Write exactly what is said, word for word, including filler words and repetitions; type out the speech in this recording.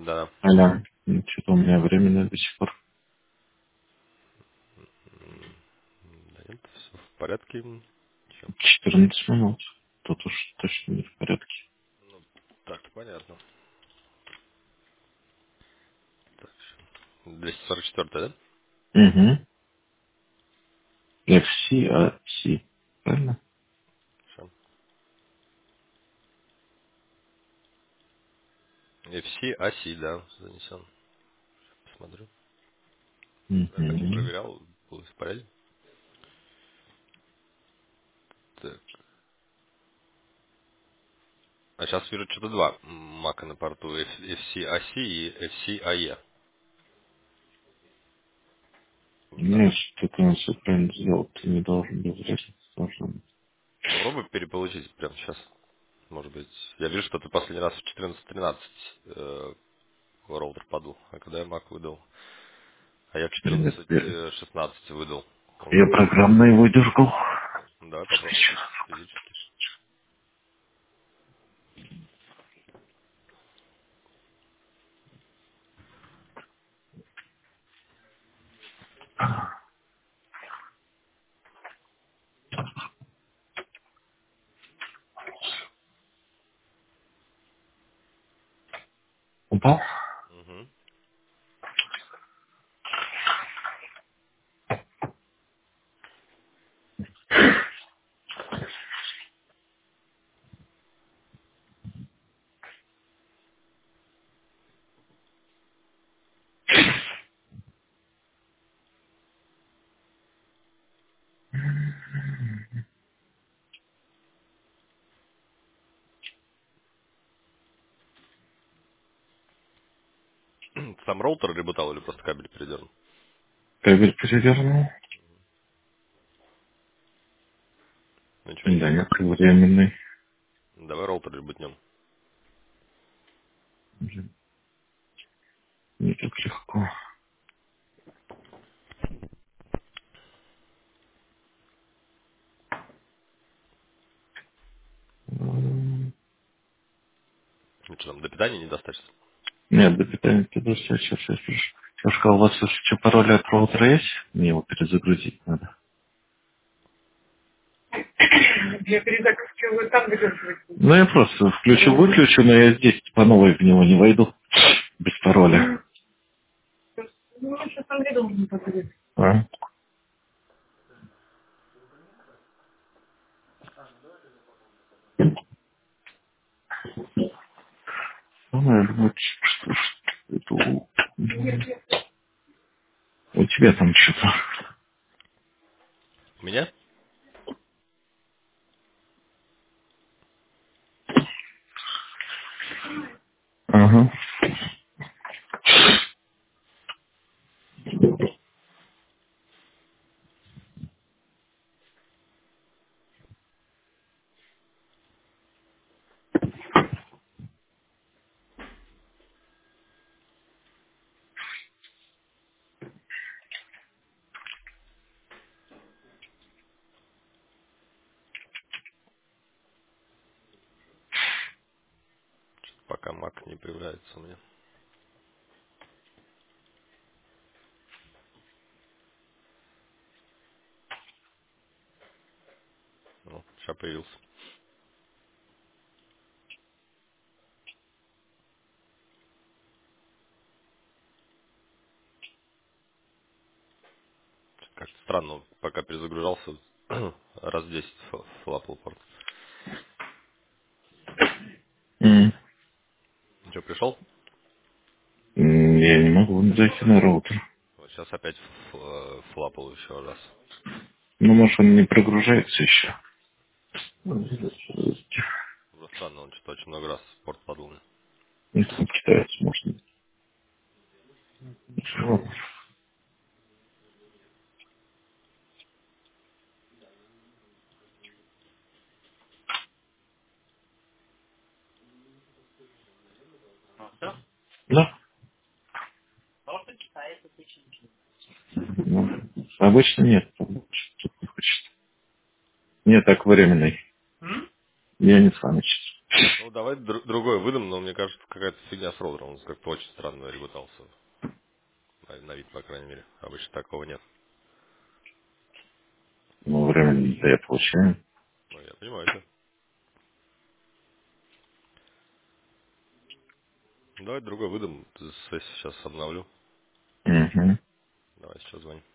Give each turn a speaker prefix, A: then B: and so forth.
A: Да.
B: Аля, ну, что-то у меня временно до сих пор.
A: М, Да нет, все в порядке. Чё?
B: четырнадцать минут. Тут уж точно не в порядке.
A: Так, понятно. Так, двести сорок четыре, да?
B: Угу. эф си, а си. Правильно?
A: Хорошо. эф си, эй си, да, занесен. Посмотрю. Я так не
B: Угу.
A: проверял, был в порядке. Так. А сейчас вижу что-то два мака на порту. эф си, эй си и эф си, эй и. Да.
B: Ну, что-то он все правильно сделал. Ты не должен без разницы. Должен быть.
A: Попробуй переполучить прямо сейчас. Может быть. Я вижу, что ты последний раз в четырнадцать тринадцать э, роутер подул. А когда я мак выдал? А я в
B: Нет,
A: четырнадцать
B: я,
A: шестнадцать выдал. Он
B: я
A: как раз.
B: программно его дергал.
A: Ну, давай попробуем физически.
B: Упал?
A: Угу. Сам роутер ребутал или просто кабель передернул?
B: Кабель перевернул.
A: Ну, ничего не
B: Да
A: видно.
B: нет, временный.
A: Давай роутер ребутнем.
B: Не так легко. М,
A: Ну, что там, до питания не достаточно?
B: Нет, до питания ты сейчас, сейчас, сейчас, сейчас. Я сказал, у вас еще пароль от роутера есть? Мне его перезагрузить надо. Я перезагрузил, вы там загружаете. Ну, я просто включу-выключу, но я здесь по новой в него не войду. Без пароля. Ну, сейчас там видел, не подойдет. А? Ну, я думаю, что, что это у... у тебя там что-то.
A: У меня?
B: Ага.
A: Пока мак не появляется у меня. Ну, сейчас появился. Как-то странно, он пока перезагружался, раз десять ф- флапал порт.
B: М.
A: Что, пришел?
B: М, Я не могу зайти на роутер.
A: Вот сейчас опять ф- э, флапал еще раз.
B: Ну, может, он не прогружается еще.
A: Было странно, он что-то очень много раз порт подул.
B: Ну, там китаец, может быть. Вот. Да. Ну, обычно нет. Что-то не хочет. Нет, так временный. Я не с вами.
A: Ну, давай дру- другой выдам, но мне кажется, какая-то фигня с роутером. Он как-то очень странно ребутался. На, на вид, по крайней мере. Обычно такого нет.
B: Ну, времени-то я получаю.
A: Ну, я понимаю это. Давай другой выдам. Сессию сейчас обновлю.
B: Угу.
A: Давай сейчас звоним.